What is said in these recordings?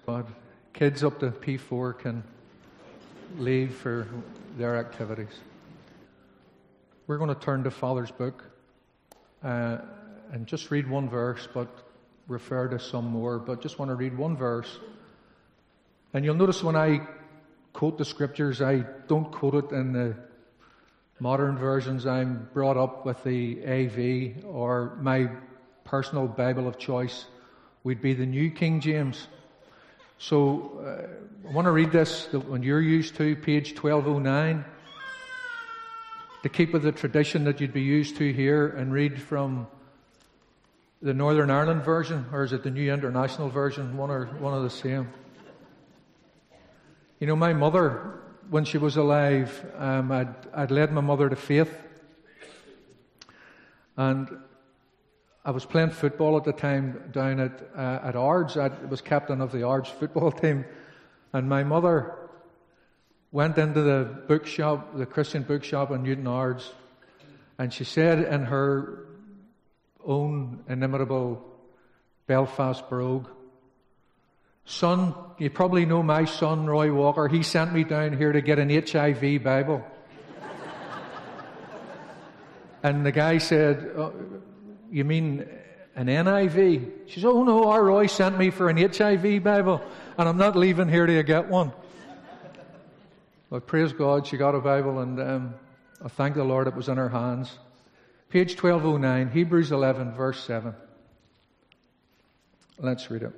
God. Kids up to P4 can leave for their activities. We're going to turn to Father's book and just read one verse, but refer to some more. But just want to read one verse. And you'll notice when I quote the scriptures, I don't quote it in the modern versions. I'm brought up with the AV, or my personal Bible of choice would be the New King James. So I want to read this, the one you're used to, page 1209, to keep with the tradition that you'd be used to here, and read from the Northern Ireland version, or is it the New International version? One of the same. You know, my mother, when she was alive, I'd led my mother to faith, and I was playing football at the time down at Ards. I was captain of the Ards football team, and my mother went into the bookshop, the Christian bookshop in Newton Ards, and she said in her own inimitable Belfast brogue, "Son, you probably know my son, Roy Walker. He sent me down here to get an HIV Bible." And the guy said, "Oh, you mean an NIV?" She said, "Oh no, our Roy sent me for an HIV Bible, and I'm not leaving here to get one." But praise God, she got a Bible, and I thank the Lord it was in her hands. Page 1209, Hebrews 11, verse 7. Let's read it.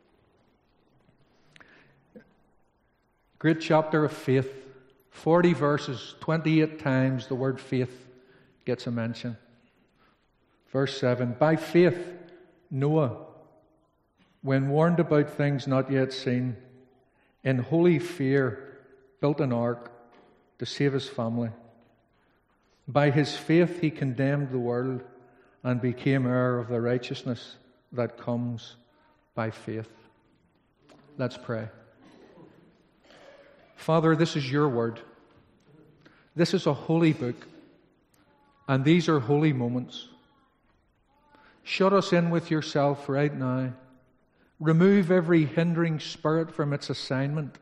Great chapter of faith. 40 verses, 28 times the word faith gets a mention. Verse 7, by faith Noah, when warned about things not yet seen, in holy fear built an ark to save his family. By his faith he condemned the world and became heir of the righteousness that comes by faith. Let's pray. Father, this is your word. This is a holy book, and these are holy moments. Shut us in with yourself right now. Remove every hindering spirit from its assignment.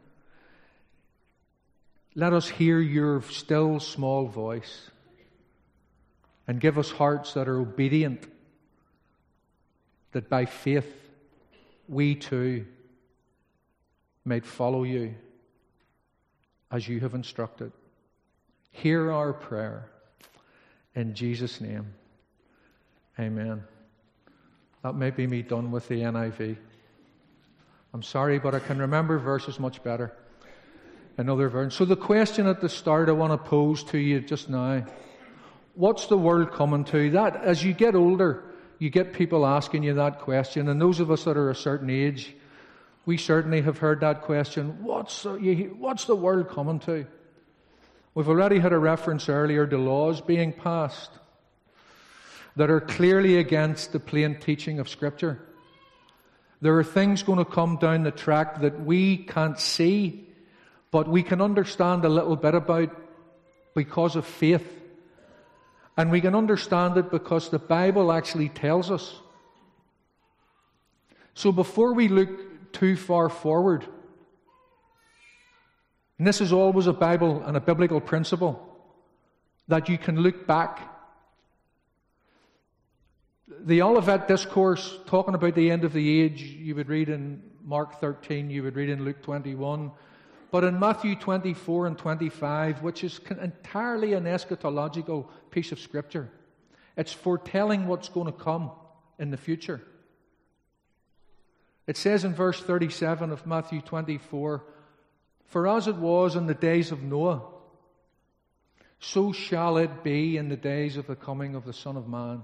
Let us hear your still small voice, and give us hearts that are obedient, that by faith we too might follow you as you have instructed. Hear our prayer in Jesus' name. Amen. That may be me done with the NIV. I'm sorry, but I can remember verses much better in other versions. So the question at the start I want to pose to you just now: what's the world coming to? That, as you get older, you get people asking you that question, and those of us that are a certain age, we certainly have heard that question. What's the world coming to? We've already had a reference earlier to laws being passed that are clearly against the plain teaching of Scripture. There are things going to come down the track that we can't see, but we can understand a little bit about because of faith. And we can understand it because the Bible actually tells us. So before we look too far forward, and this is always a Bible and a biblical principle, that you can look back. The Olivet Discourse, talking about the end of the age, you would read in Mark 13, you would read in Luke 21. But in Matthew 24 and 25, which is entirely an eschatological piece of Scripture, it's foretelling what's going to come in the future. It says in verse 37 of Matthew 24, "For as it was in the days of Noah, so shall it be in the days of the coming of the Son of Man."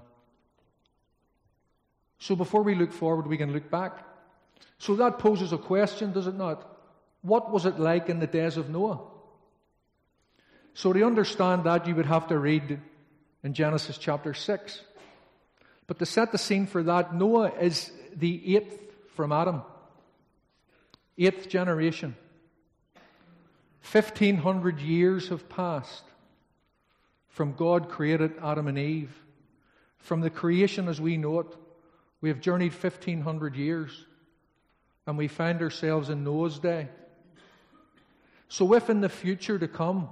So before we look forward, we can look back. So that poses a question, does it not? What was it like in the days of Noah? So to understand that, you would have to read in Genesis chapter 6. But to set the scene for that, Noah is the 8th from Adam. 8th generation. 1,500 years have passed from God created Adam and Eve. From the creation as we know it, we have journeyed 1,500 years. And we find ourselves in Noah's day. So if in the future to come,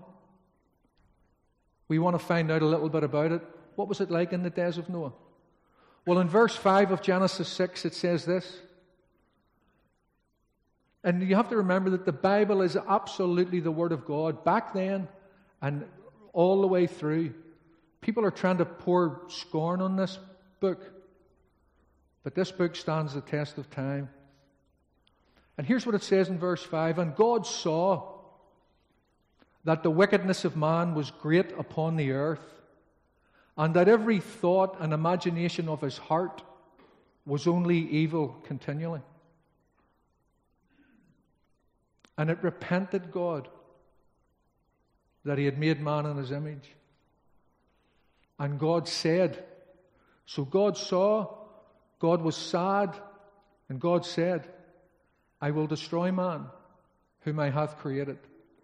we want to find out a little bit about it, what was it like in the days of Noah? Well, in verse 5 of Genesis 6, it says this. And you have to remember that the Bible is absolutely the Word of God. Back then and all the way through, people are trying to pour scorn on this book. But this book stands the test of time. And here's what it says in verse 5. And God saw that the wickedness of man was great upon the earth, and that every thought and imagination of his heart was only evil continually. And it repented God that he had made man in his image. And God said, so God saw, God was sad, and God said, I will destroy man whom I hath created.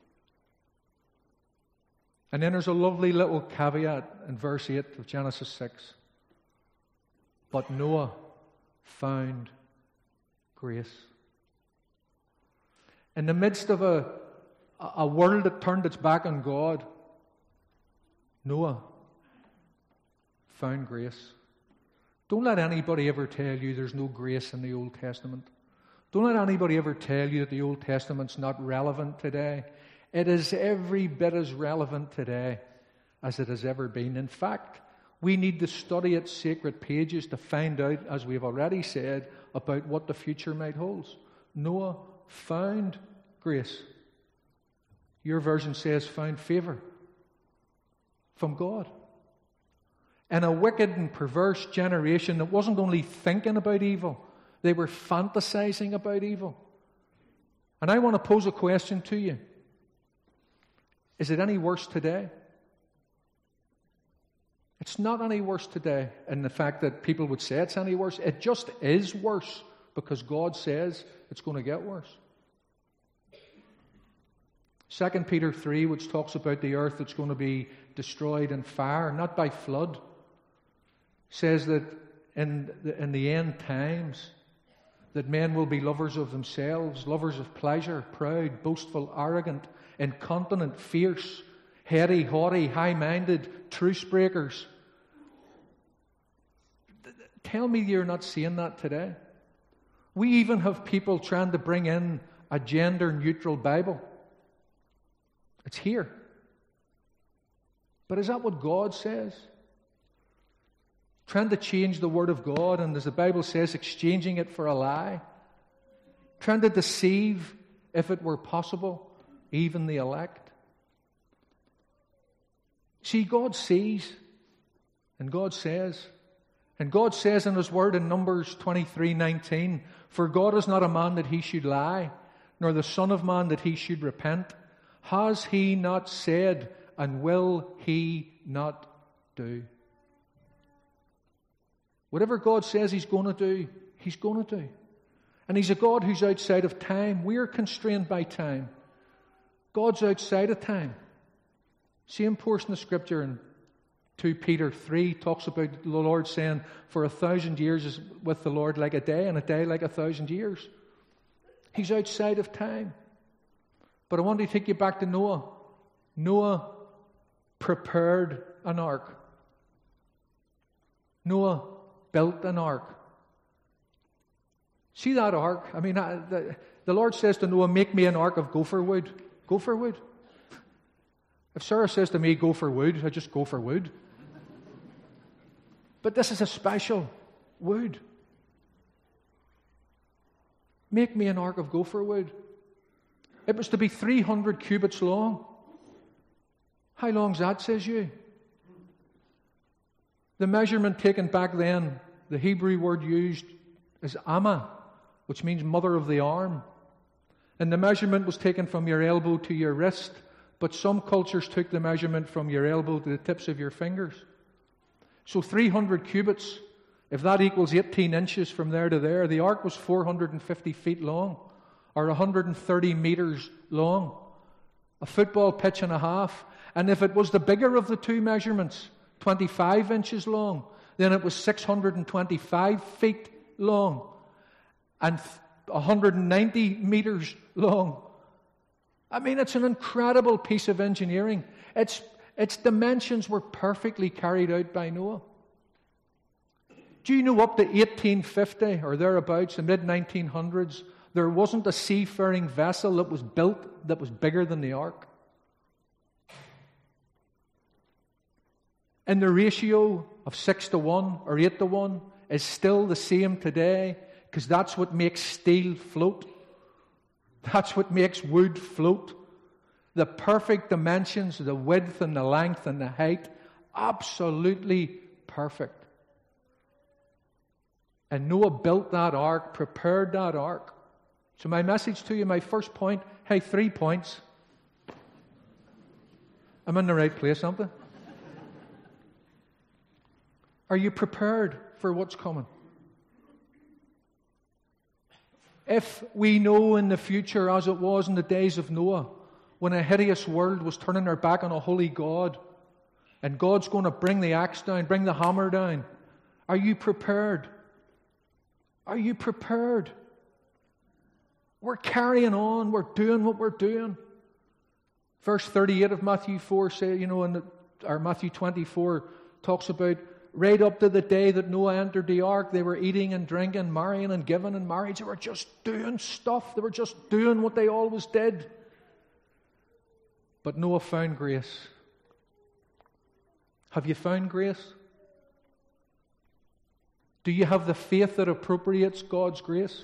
And then there's a lovely little caveat in verse 8 of Genesis 6. But Noah found grace. In the midst of a world that turned its back on God, Noah found grace. Don't let anybody ever tell you there's no grace in the Old Testament. Don't let anybody ever tell you that the Old Testament's not relevant today. It is every bit as relevant today as it has ever been. In fact, we need to study its sacred pages to find out, as we have already said, about what the future might hold. Noah found grace. Your version says found favor from God. In a wicked and perverse generation that wasn't only thinking about evil, they were fantasizing about evil. And I want to pose a question to you. Is it any worse today? It's not any worse today in the fact that people would say it's any worse. It just is worse because God says it's going to get worse. 2 Peter 3, which talks about the earth that's going to be destroyed in fire, not by flood, says that in the end times, that men will be lovers of themselves, lovers of pleasure, proud, boastful, arrogant, incontinent, fierce, heady, haughty, high-minded, truce breakers. Tell me you're not seeing that today. We even have people trying to bring in a gender-neutral Bible. It's here. But is that what God says? Trying to change the Word of God, and as the Bible says, exchanging it for a lie. Trying to deceive, if it were possible, even the elect. See, God sees, and God says. And God says in His Word in Numbers 23:19, for God is not a man that He should lie, nor the Son of Man that He should repent. Has He not said, and will He not do? Whatever God says He's going to do, He's going to do. And He's a God who's outside of time. We're constrained by time. God's outside of time. Same portion of Scripture in 2 Peter 3 talks about the Lord saying, for 1,000 years is with the Lord like a day, and a day like 1,000 years. He's outside of time. But I want to take you back to Noah. Noah prepared an ark. Noah built an ark. See that ark? I mean, the Lord says to Noah, make me an ark of gopher wood. Gopher wood? If Sarah says to me, go for wood, I just go for wood. But this is a special wood. Make me an ark of gopher wood. It was to be 300 cubits long. How long's that, says you? The measurement taken back then, the Hebrew word used is amma, which means mother of the arm. And the measurement was taken from your elbow to your wrist, but some cultures took the measurement from your elbow to the tips of your fingers. So 300 cubits, if that equals 18 inches from there to there, the ark was 450 feet long, or 130 meters long, a football pitch and a half. And if it was the bigger of the two measurements, 25 inches long, then it was 625 feet long. And 190 meters long. I mean, it's an incredible piece of engineering. Its dimensions were perfectly carried out by Noah. Do you know up to 1850 or thereabouts, the mid-1900s, there wasn't a seafaring vessel that was built that was bigger than the ark? And the ratio of 6-to-1 or 8-to-1 is still the same today, because that's what makes steel float. That's what makes wood float. The perfect dimensions, the width and the length and the height, absolutely perfect. And Noah built that ark, prepared that ark. So my message to you, my first point, 3 points. I'm in the right place, aren't I? Are you prepared for what's coming? If we know in the future, as it was in the days of Noah, when a hideous world was turning their back on a holy God, and God's going to bring the axe down, bring the hammer down, are you prepared? Are you prepared? We're carrying on. We're doing what we're doing. Verse 38 of Matthew 4 or Matthew 24 talks about right up to the day that Noah entered the ark, they were eating and drinking, marrying and giving in marriage. They were just doing stuff. They were just doing what they always did. But Noah found grace. Have you found grace? Do you have the faith that appropriates God's grace?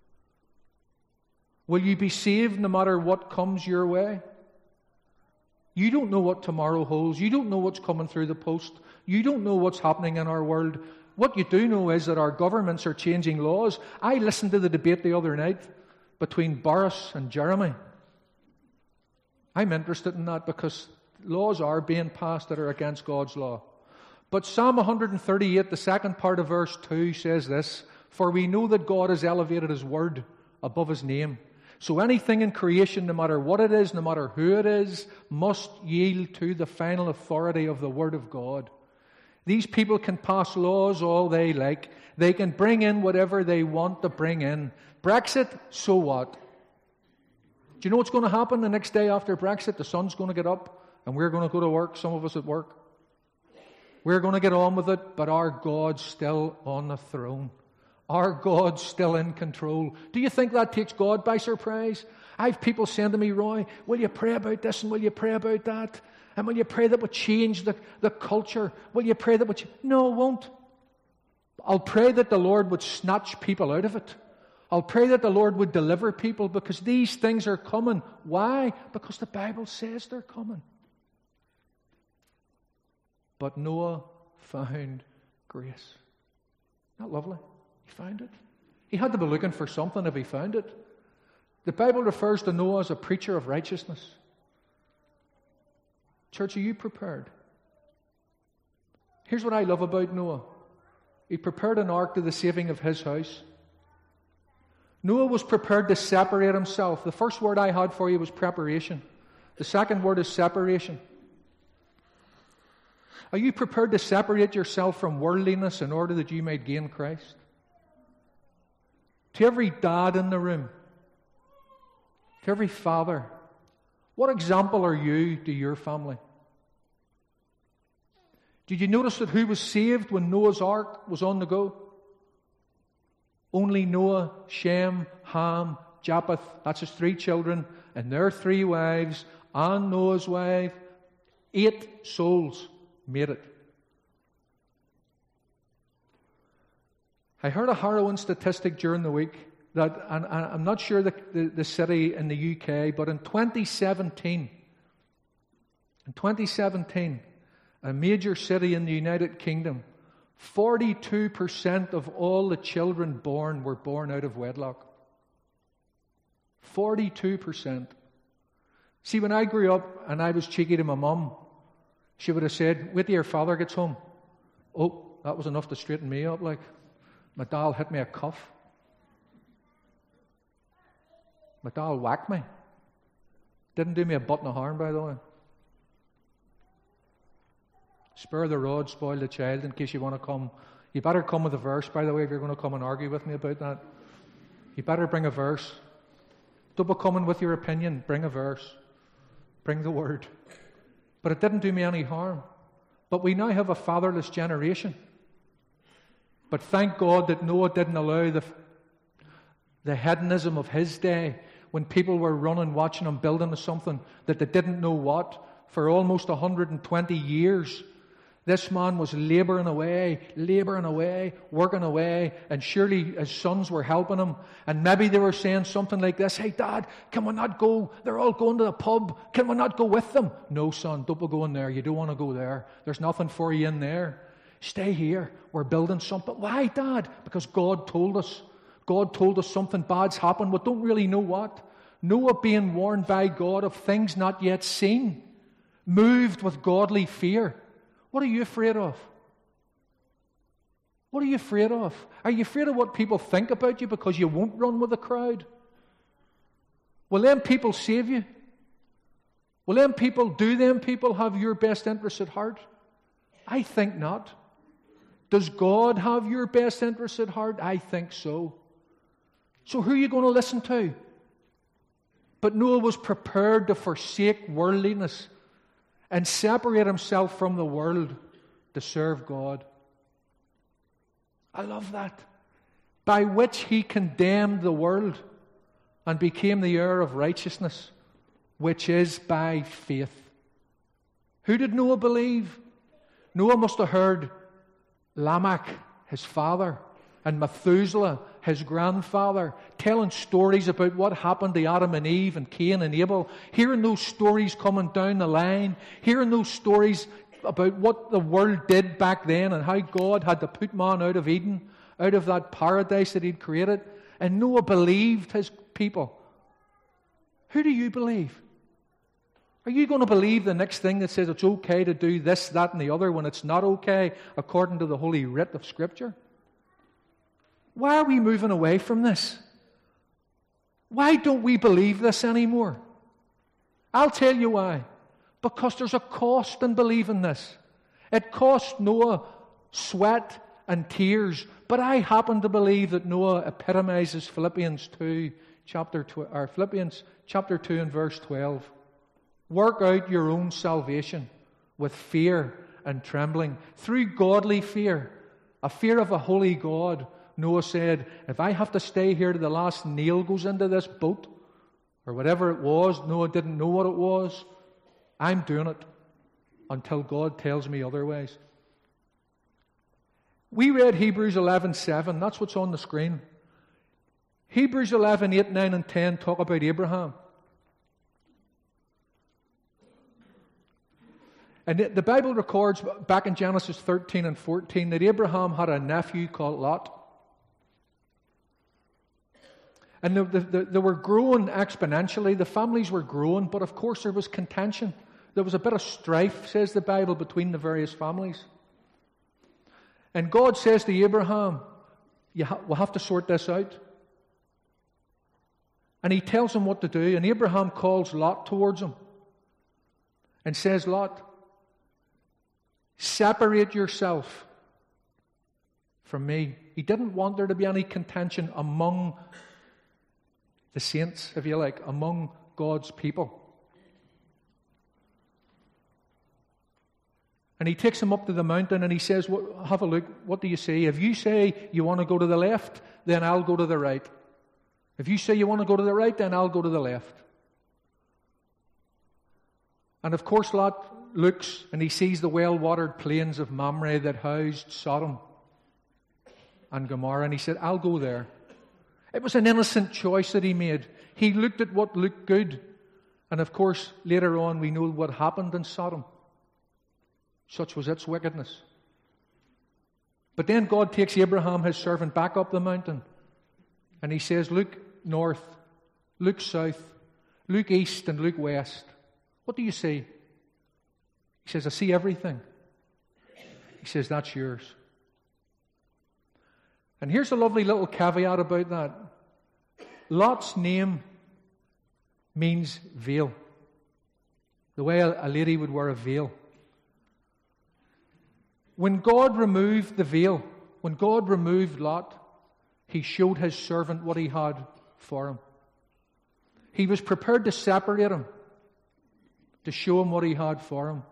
Will you be saved no matter what comes your way? You don't know what tomorrow holds. You don't know what's coming through the post. You don't know what's happening in our world. What you do know is that our governments are changing laws. I listened to the debate the other night between Boris and Jeremy. I'm interested in that because laws are being passed that are against God's law. But Psalm 138, the second part of verse 2 says this, "For we know that God has elevated His word above His name. So anything in creation, no matter what it is, no matter who it is, must yield to the final authority of the Word of God." These people can pass laws all they like. They can bring in whatever they want to bring in. Brexit, so what? Do you know what's going to happen the next day after Brexit? The sun's going to get up and we're going to go to work, some of us at work. We're going to get on with it, but our God's still on the throne. Our God's still in control. Do you think that takes God by surprise? I have people saying to me, "Roy, will you pray about this and will you pray about that? And will you pray that would change the culture? Will you pray that would change?" No, it won't. I'll pray that the Lord would snatch people out of it. I'll pray that the Lord would deliver people because these things are coming. Why? Because the Bible says they're coming. But Noah found grace. Isn't that lovely? He found it. He had to be looking for something if he found it. The Bible refers to Noah as a preacher of righteousness. Church, are you prepared? Here's what I love about Noah. He prepared an ark to the saving of his house. Noah was prepared to separate himself. The first word I had for you was preparation. The second word is separation. Are you prepared to separate yourself from worldliness in order that you might gain Christ? To every dad in the room, to every father, what example are you to your family? Did you notice that who was saved when Noah's ark was on the go? Only Noah, Shem, Ham, Japheth, that's his 3 children, and their 3 wives, and Noah's wife. 8 souls made it. I heard a harrowing statistic during the week that, and I'm not sure the city in the UK, but in 2017, a major city in the United Kingdom, 42% of all the children born were born out of wedlock. 42%. See, when I grew up and I was cheeky to my mum, she would have said, "Wait till your father gets home." Oh, that was enough to straighten me up. Like, my dad hit me a cuff. My dad whacked me. Didn't do me a butt and a horn, by the way. Spare the rod, spoil the child, in case you want to come. You better come with a verse, by the way, if you're going to come and argue with me about that. You better bring a verse. Don't be coming with your opinion. Bring a verse. Bring the word. But it didn't do me any harm. But we now have a fatherless generation. But thank God that Noah didn't allow the hedonism of his day, when people were running, watching him building something that they didn't know what, for almost 120 years. This man was labouring away, working away, and surely his sons were helping him. And maybe they were saying something like this: "Hey, Dad, can we not go? They're all going to the pub. Can we not go with them?" "No, son, don't be going there. You don't want to go there. There's nothing for you in there. Stay here. We're building something." "Why, Dad?" "Because God told us. God told us something bad's happened. We don't really know what." Noah, being warned by God of things not yet seen, moved with godly fear. What are you afraid of? What are you afraid of? Are you afraid of what people think about you because you won't run with the crowd? Will them people save you? Will them people have your best interests at heart? I think not. Does God have your best interests at heart? I think so. So who are you going to listen to? But Noah was prepared to forsake worldliness and separate himself from the world to serve God. I love that. By which he condemned the world and became the heir of righteousness, which is by faith. Who did Noah believe? Noah must have heard Lamech, his father, and Methuselah, his grandfather, telling stories about what happened to Adam and Eve and Cain and Abel, hearing those stories coming down the line, hearing those stories about what the world did back then and how God had to put man out of Eden, out of that paradise that he'd created. And Noah believed his people. Who do you believe? Are you going to believe the next thing that says it's okay to do this, that, and the other when it's not okay according to the Holy Writ of Scripture? Why are we moving away from this? Why don't we believe this anymore? I'll tell you why. Because there's a cost in believing this. It cost Noah sweat and tears, but I happen to believe that Noah epitomizes Philippians chapter 2 and verse 12. Work out your own salvation with fear and trembling, through godly fear, a fear of a holy God. Noah said, if I have to stay here till the last nail goes into this boat, or whatever it was, Noah didn't know what it was, I'm doing it until God tells me otherwise. We read Hebrews 11:7. That's what's on the screen. Hebrews 11:8, 9, and 10 talk about Abraham. And the Bible records back in Genesis 13 and 14 that Abraham had a nephew called Lot. And they were growing exponentially. The families were growing, but of course there was contention. There was a bit of strife, says the Bible, between the various families. And God says to Abraham, we'll have to sort this out. And he tells him what to do. And Abraham calls Lot towards him and says, Lot, separate yourself from me. He didn't want there to be any contention among the saints, if you like, among God's people. And he takes him up to the mountain and he says, have a look, what do you say? If you say you want to go to the left, then I'll go to the right. If you say you want to go to the right, then I'll go to the left. And of course Lot looks and he sees the well-watered plains of Mamre that housed Sodom and Gomorrah, and he said, I'll go there. It was an innocent choice that he made. He looked at what looked good. And of course, later on, we know what happened in Sodom. Such was its wickedness. But then God takes Abraham, his servant, back up the mountain. And he says, look north, look south, look east, and look west. What do you see? He says, I see everything. He says, that's yours. And here's a lovely little caveat about that. Lot's name means veil. The way a lady would wear a veil. When God removed the veil, when God removed Lot, He showed his servant what he had for him. He was prepared to separate him, to show him what he had for him.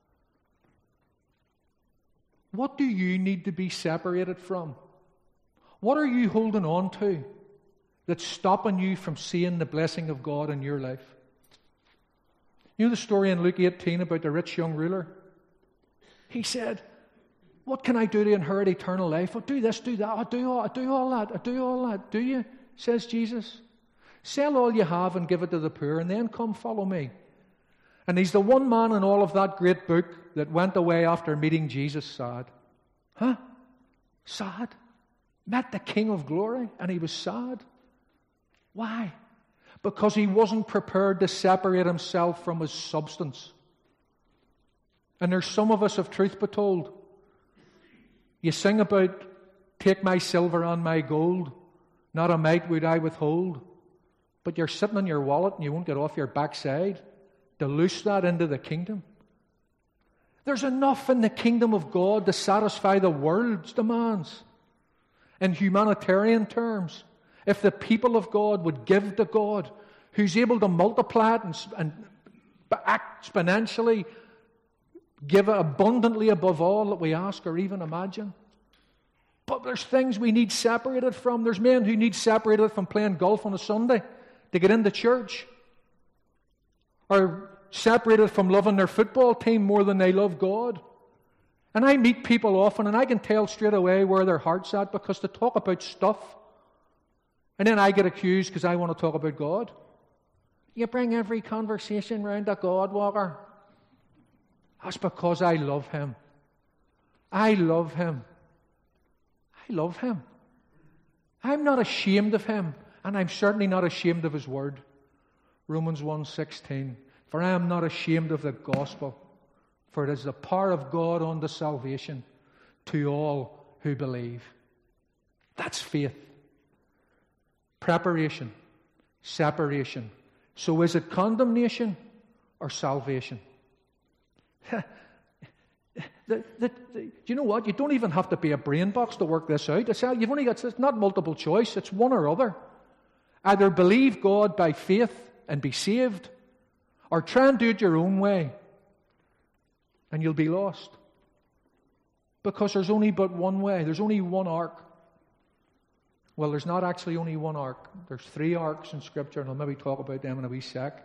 What do you need to be separated from? What are you holding on to that's stopping you from seeing the blessing of God in your life? You know the story in Luke 18 about the rich young ruler? He said, what can I do to inherit eternal life? I'll do this, do that, I'll do all that. Do you? Says Jesus. Sell all you have and give it to the poor, and then come follow me. And he's the one man in all of that great book that went away after meeting Jesus sad. Huh? Sad? Met the King of Glory, and he was sad. Why? Because he wasn't prepared to separate himself from his substance. And there's some of us, if truth be told, you sing about, take my silver and my gold, not a mite would I withhold. But you're sitting in your wallet and you won't get off your backside to loose that into the kingdom. There's enough in the kingdom of God to satisfy the world's demands. In humanitarian terms, if the people of God would give to God, who's able to multiply it and exponentially give it abundantly above all that we ask or even imagine. But there's things we need separated from. There's men who need separated from playing golf on a Sunday to get into church, or separated from loving their football team more than they love God. And I meet people often, and I can tell straight away where their heart's at, because they talk about stuff. And then I get accused because I want to talk about God. You bring every conversation round to God, Walker. That's because I love Him. I love Him. I love Him. I'm not ashamed of Him, and I'm certainly not ashamed of His Word. Romans 1:16. For I am not ashamed of the gospel, for it is the power of God unto salvation to all who believe. That's faith. Preparation. Separation. So is it condemnation or salvation? Do you know what? You don't even have to be a brain box to work this out. It's not multiple choice. It's one or other. Either believe God by faith and be saved, or try and do it your own way, and you'll be lost. Because there's only but one way. There's only one ark. Well, there's not actually only one ark. There's 3 arks in Scripture, and I'll maybe talk about them in a wee sec.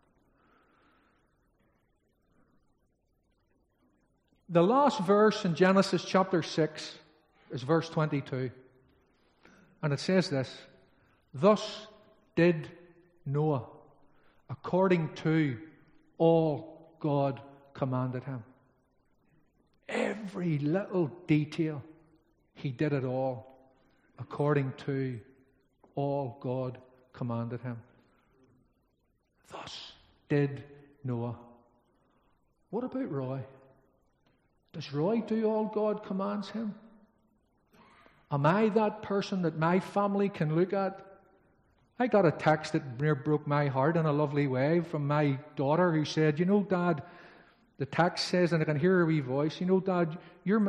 The last verse in Genesis chapter 6 is verse 22. And it says this: Thus did Noah, according to all God commanded him. Every little detail, he did it all according to all God commanded him. Thus did Noah. What about Roy? Does Roy do all God commands him? Am I that person that my family can look at? I got a text that near broke my heart in a lovely way from my daughter, who said, "You know, Dad," the text says, and I can hear her wee voice, "You know, Dad, you're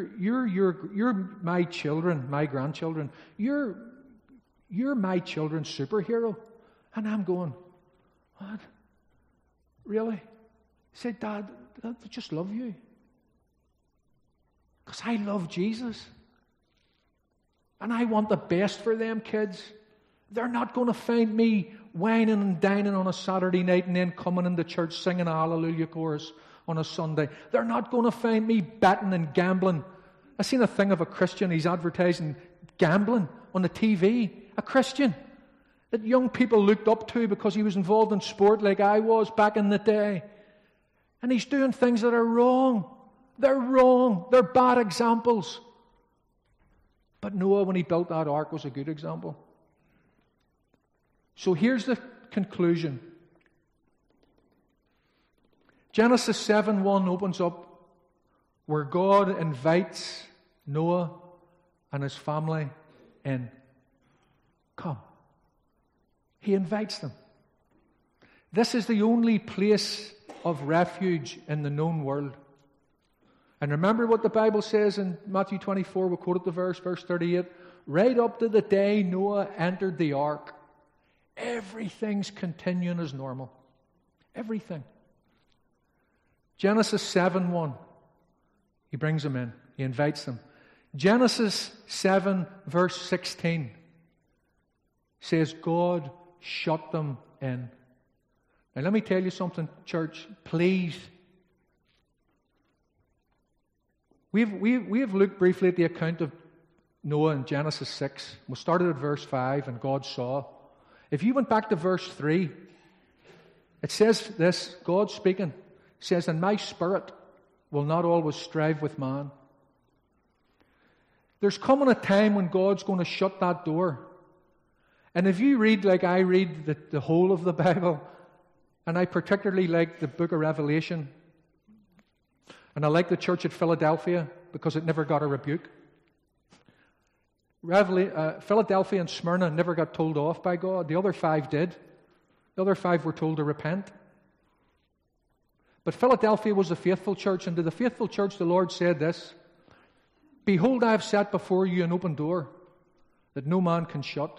my children, my grandchildren. You're my children's superhero." And I'm going, "What? Really?" He said, "Dad, I just love you. Because I love Jesus. And I want the best for them kids. They're not going to find me whining and dining on a Saturday night and then coming into church singing a hallelujah chorus on a Sunday. They're not going to find me betting and gambling. I seen a thing of a Christian, he's advertising gambling on the TV. A Christian that young people looked up to because he was involved in sport like I was back in the day. And he's doing things that are wrong. They're wrong. They're bad examples. But Noah, when he built that ark, was a good example. So here's the conclusion. Genesis 7:1 opens up where God invites Noah and his family in. Come. He invites them. This is the only place of refuge in the known world. And remember what the Bible says in Matthew 24, we quoted the verse 38, right up to the day Noah entered the ark, everything's continuing as normal. Everything. Genesis 7:1. He brings them in. He invites them. Genesis 7 verse 16 says God shut them in. Now let me tell you something, church. Please. We have looked briefly at the account of Noah in Genesis 6. We started at verse 5, and God saw. If you went back to verse 3, it says this, God speaking, says, "And my spirit will not always strive with man." There's coming a time when God's going to shut that door. And if you read like I read the whole of the Bible, and I particularly like the book of Revelation, and I like the church at Philadelphia because it never got a rebuke. Philadelphia and Smyrna never got told off by God. The other 5 did. The other 5 were told to repent. But Philadelphia was a faithful church, and to the faithful church the Lord said this, "Behold, I have set before you an open door that no man can shut."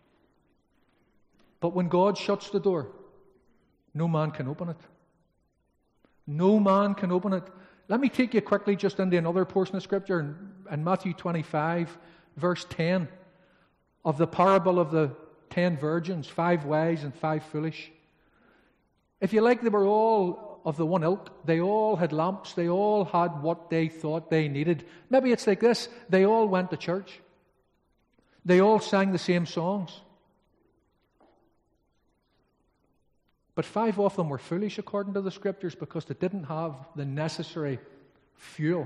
But when God shuts the door, no man can open it. No man can open it. Let me take you quickly just into another portion of Scripture in Matthew 25, verse 10, of the parable of the 10 virgins, 5 wise and 5 foolish. If you like, they were all of the one ilk. They all had lamps. They all had what they thought they needed. Maybe it's like this. They all went to church. They all sang the same songs. But 5 of them were foolish according to the Scriptures because they didn't have the necessary fuel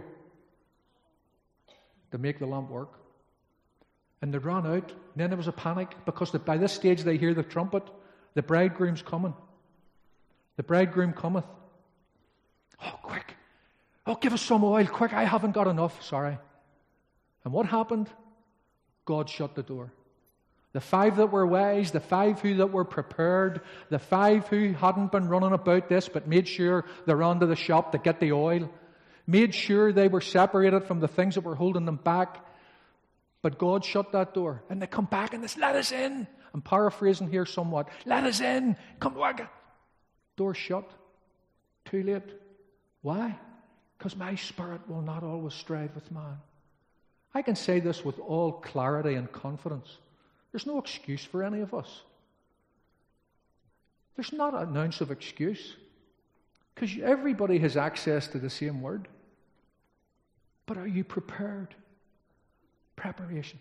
to make the lamp work. And they ran out. And then there was a panic because by this stage they hear the trumpet. The bridegroom's coming. The bridegroom cometh. Oh, quick. Oh, give us some oil. Quick, I haven't got enough. Sorry. And what happened? God shut the door. The 5 that were wise, the 5 that were prepared, the 5 who hadn't been running about this but made sure they ran to the shop to get the oil, made sure they were separated from the things that were holding them back. But God shut that door. And they come back and they say, "Let us in." I'm paraphrasing here somewhat. "Let us in. Come back." Door shut. Too late. Why? Because my spirit will not always strive with man. I can say this with all clarity and confidence. There's no excuse for any of us. There's not an ounce of excuse. Because everybody has access to the same word. But are you prepared? Preparation.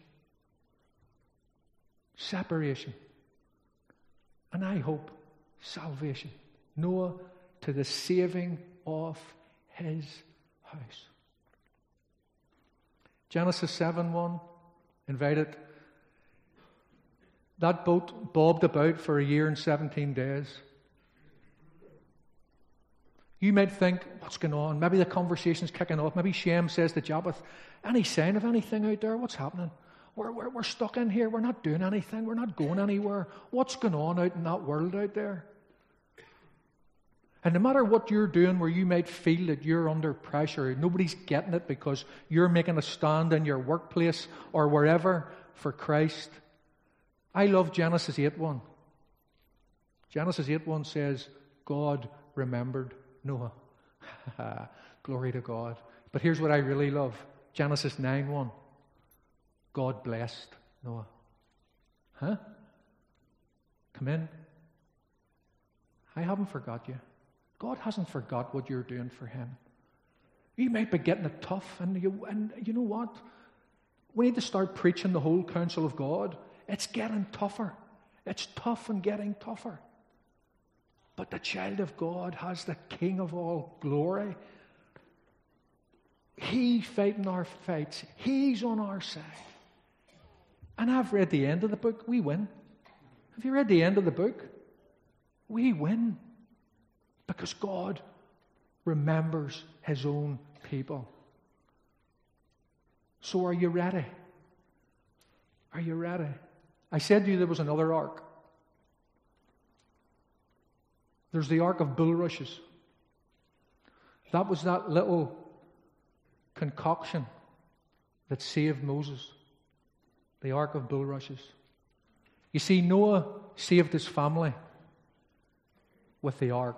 Separation. And I hope salvation. Noah to the saving of his house. Genesis 7:1, invited. That boat bobbed about for a year and 17 days. You might think, what's going on? Maybe the conversation's kicking off. Maybe Shem says to Japheth, "Any sign of anything out there? What's happening? We're stuck in here. We're not doing anything. We're not going anywhere. What's going on out in that world out there?" And no matter what you're doing where you might feel that you're under pressure, nobody's getting it because you're making a stand in your workplace or wherever for Christ. I love Genesis 8:1. Genesis 8:1 says, God remembered Noah. Glory to God. But here's what I really love. Genesis 9:1. God blessed Noah. Huh? Come in. I haven't forgot you. God hasn't forgot what you're doing for Him. You might be getting it tough, and you know what? We need to start preaching the whole counsel of God. It's getting tougher. It's tough and getting tougher. But the child of God has the King of all glory. He's fighting our fights. He's on our side. And I've read the end of the book. We win. Have you read the end of the book? We win. Because God remembers His own people. So are you ready? Are you ready? I said to you there was another ark. There's the ark of bulrushes. That was that little concoction that saved Moses. The ark of bulrushes. You see, Noah saved his family with the ark.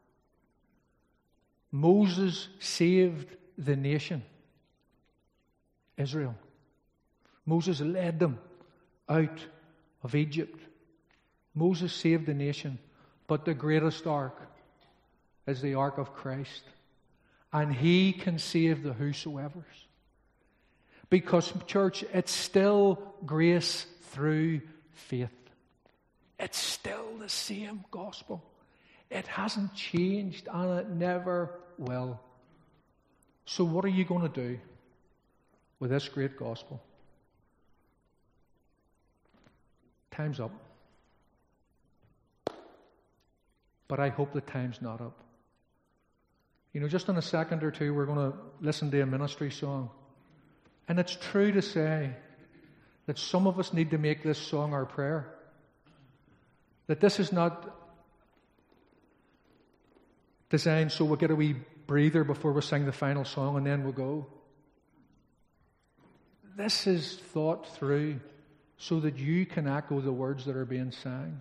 Moses saved the nation, Israel. Moses led them out of Egypt. Moses saved the nation, but the greatest ark is the ark of Christ. And He can save the whosoevers. Because, church, it's still grace through faith. It's still the same gospel. It hasn't changed, and it never will. So what are you going to do with this great gospel? Time's up. But I hope the time's not up. You know, just in a second or two, we're going to listen to a ministry song. And it's true to say that some of us need to make this song our prayer. That this is not designed so we'll get a wee breather before we sing the final song and then we'll go. This is thought through so that you can echo the words that are being sang.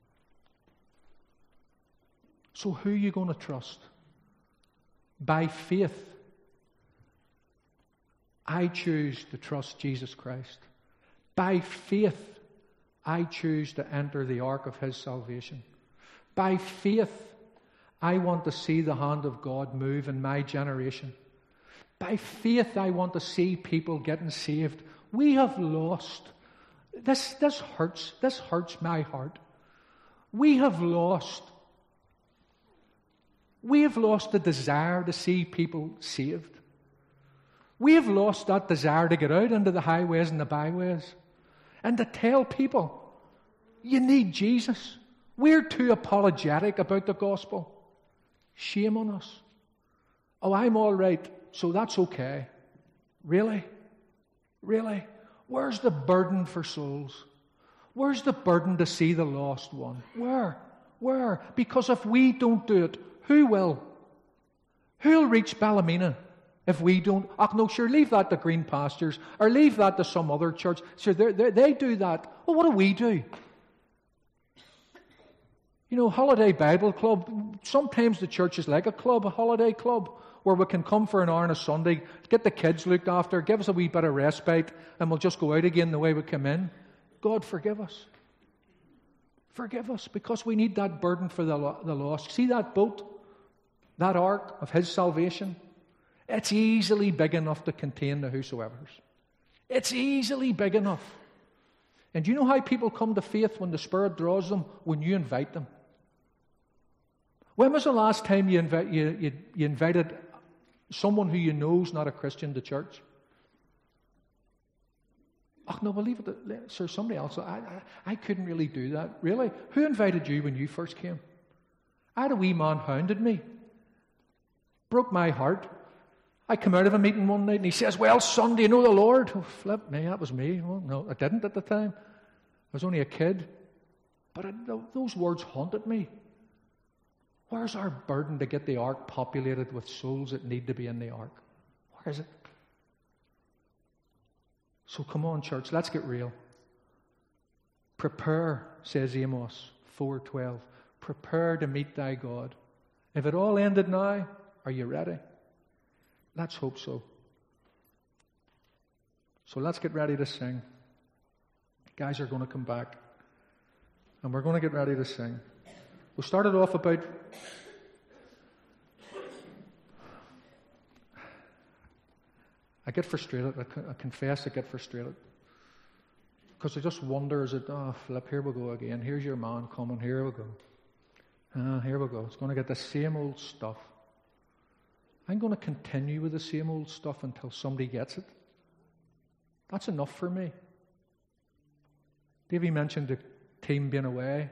So who are you going to trust? By faith, I choose to trust Jesus Christ. By faith, I choose to enter the ark of His salvation. By faith, I want to see the hand of God move in my generation. By faith, I want to see people getting saved. We have lost. This hurts. This hurts my heart. We have lost the desire to see people saved. We have lost that desire to get out into the highways and the byways and to tell people, you need Jesus. We're too apologetic about the gospel. Shame on us. Oh, I'm all right, so that's okay. Really? Really? Where's the burden for souls? Where's the burden to see the lost one? Where? Where? Because if we don't do it, who will? Who'll reach Ballymena if we don't? Oh, no, sure, leave that to Green Pastures or leave that to some other church. Sure, they do that. Well, what do we do? You know, Holiday Bible Club, sometimes the church is like a club, a holiday club, where we can come for an hour on a Sunday, get the kids looked after, give us a wee bit of respite, and we'll just go out again the way we come in. God, forgive us. Forgive us, because we need that burden for the lost. See that boat? That ark of His salvation? It's easily big enough to contain the whosoevers. It's easily big enough. And do you know how people come to faith when the Spirit draws them? When you invite them. When was the last time you invited someone who you know is not a Christian to church? Oh, no, we'll leave it. Sir, somebody else. I couldn't really do that. Really? Who invited you when you first came? I had a wee man hounded me. Broke my heart. I come out of a meeting one night and he says, well, son, do you know the Lord? Oh, flip me, that was me. Well, no, I didn't at the time. I was only a kid. But those words haunted me. Where's our burden to get the ark populated with souls that need to be in the ark? Where is it? So come on, church, let's get real. Prepare, says Amos 4:12. Prepare to meet thy God. If it all ended now, are you ready? Let's hope so. So let's get ready to sing. The guys are going to come back. And we're going to get ready to sing. We started off about... I get frustrated. I confess I get frustrated. Because I just wonder, is it, oh, flip, here we go again. Here's your man coming. Here we go. Here we go. It's going to get the same old stuff. I'm going to continue with the same old stuff until somebody gets it. That's enough for me. Davey mentioned the team being away.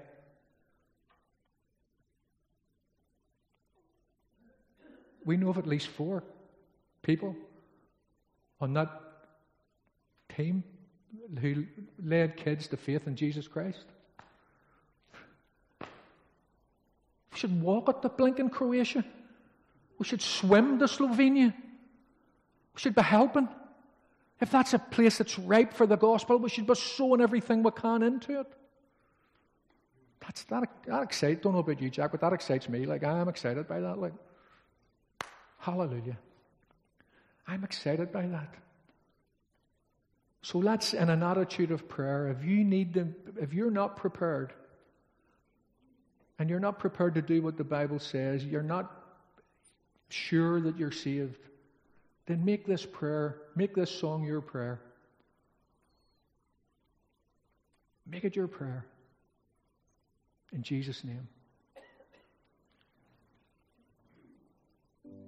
We know of at least 4 people on that team who led kids to faith in Jesus Christ. We should walk at the blinking Croatia. We should swim to Slovenia. We should be helping. if that's a place that's ripe for the gospel, we should be sowing everything we can into it. That excites. Don't know about you, Jack, but that excites me. Like, I am excited by that. Like, hallelujah. I'm excited by that. So let's, in an attitude of prayer, if you're not prepared, and you're not prepared to do what the Bible says, you're not sure that you're saved, then make this song your prayer. Make it your prayer. In Jesus' name.